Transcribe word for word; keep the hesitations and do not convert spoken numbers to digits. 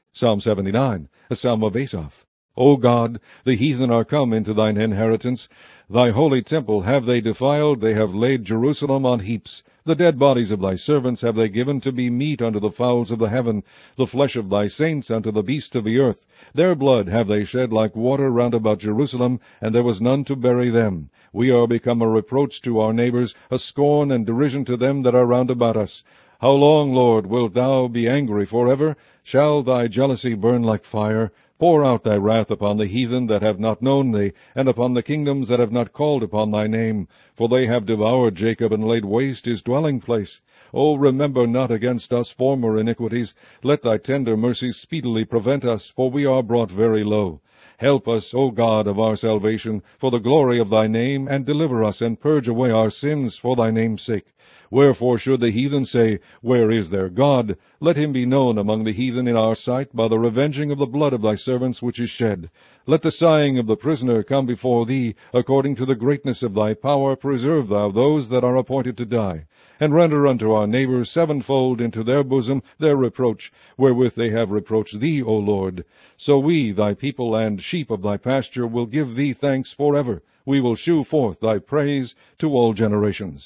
Psalm seventy-nine, a psalm of Asaph. O God, the heathen are come into thine inheritance. Thy holy temple have they defiled, they have laid Jerusalem on heaps. The dead bodies of thy servants have they given to be meat unto the fowls of the heaven, the flesh of thy saints unto the beasts of the earth. Their blood have they shed like water round about Jerusalem, and there was none to bury them. We are become a reproach to our neighbors, a scorn and derision to them that are round about us. How long, Lord, wilt thou be angry forever? Shall thy jealousy burn like fire? Pour out thy wrath upon the heathen that have not known thee, and upon the kingdoms that have not called upon thy name. For they have devoured Jacob, and laid waste his dwelling place. O remember not against us former iniquities. Let thy tender mercies speedily prevent us, for we are brought very low. Help us, O God of our salvation, for the glory of thy name, and deliver us, and purge away our sins for thy name's sake. Wherefore should the heathen say, Where is their God? Let him be known among the heathen in our sight by the revenging of the blood of thy servants which is shed. Let the sighing of the prisoner come before thee. According to the greatness of thy power preserve thou those that are appointed to die. And render unto our neighbors sevenfold into their bosom their reproach, wherewith they have reproached thee, O Lord. So we, thy people and sheep of thy pasture, will give thee thanks forever. We will shew forth thy praise to all generations.